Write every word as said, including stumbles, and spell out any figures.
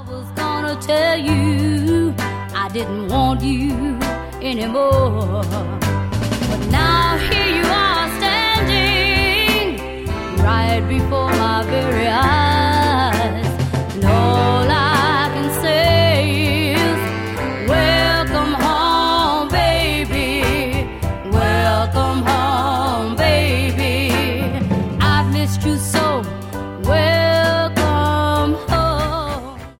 was gonna tell you I didn't want you anymore, but now